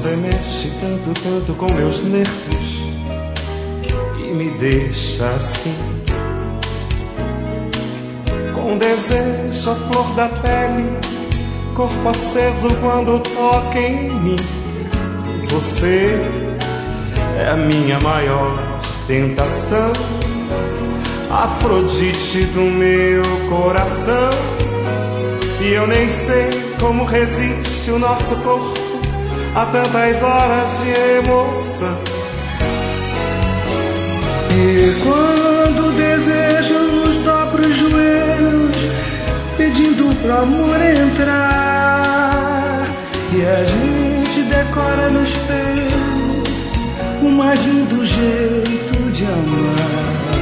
Você mexe tanto, tanto com meus nervos e me deixa assim, com desejo à flor da pele, corpo aceso quando toca em mim. Você é a minha maior tentação, Afrodite do meu coração. E eu nem sei como resiste o nosso corpo a tantas horas de emoção. E quando o desejo nos dobra os joelhos, pedindo pro amor entrar, e a gente decora no espelho o mais lindo jeito de amar.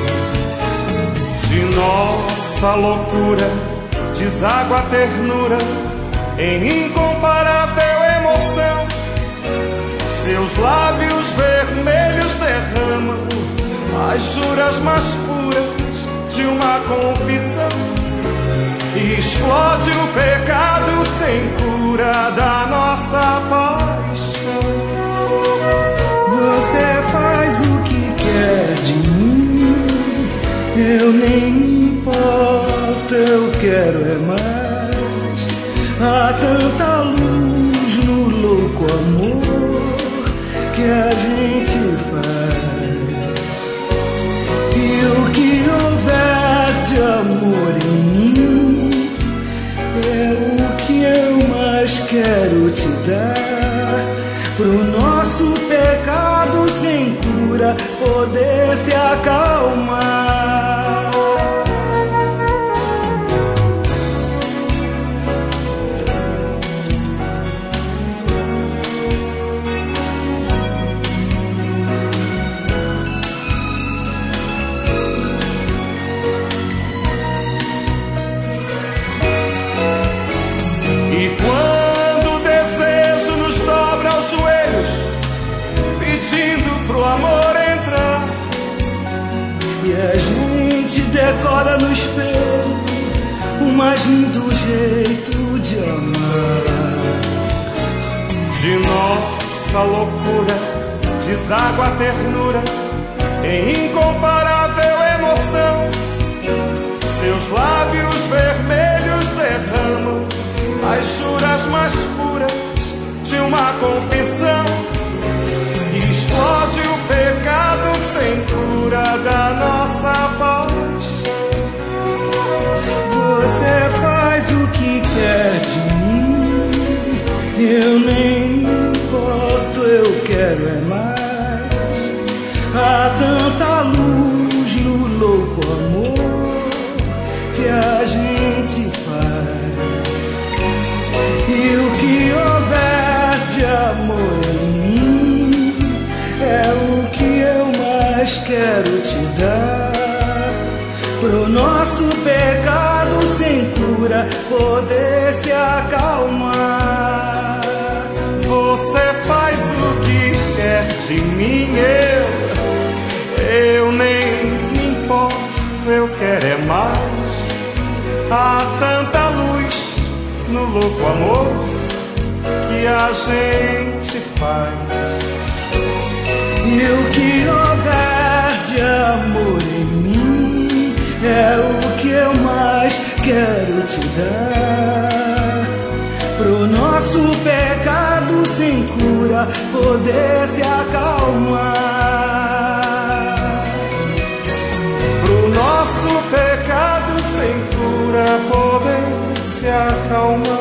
De nossa loucura deságua a ternura em incomparável emoção. Seus lábios vermelhos derramam as juras mais puras de uma confissão, e explode o pecado sem cura da nossa paixão. Você faz o que quer de mim, eu nem me importo, eu quero é mais. Há tanta luz no louco amor que a gente faz, e o que houver de amor em mim é o que eu mais quero te dar, pro nosso pecado sem cura poder se acalmar. E quando o desejo nos dobra aos joelhos, pedindo pro amor entrar, e a gente decora no espelho o mais lindo jeito de amar. de nossa loucura deságua a ternura em incomparável emoção. Seus lábios vermelhos derramam as juras mais puras de uma confissão, e explode o pecado sem cura da nossa paixão. Você faz o que quer de mim, eu nem me importo, eu quero é mais. Há tanta luz no louco amor que a gente faz, e o que houver de amor em mim é o que eu mais quero te dar, pro nosso pecado sem cura poder se acalmar. Você faz o que quer de mim, eu nem me importo, eu quero é mais. Há tanta luz no louco amor que a gente faz, E o que houver de amor em mim é o que eu mais quero te dar, pro nosso pecado sem cura poder se acalmar. pro nosso pecado sem cura poder se acalmar.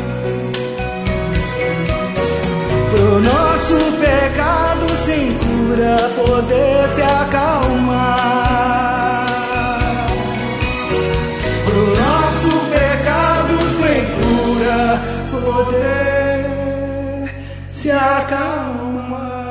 Pro nosso pecado sem cura poder se acalmar. Pro nosso pecado sem cura poder Se acalmar.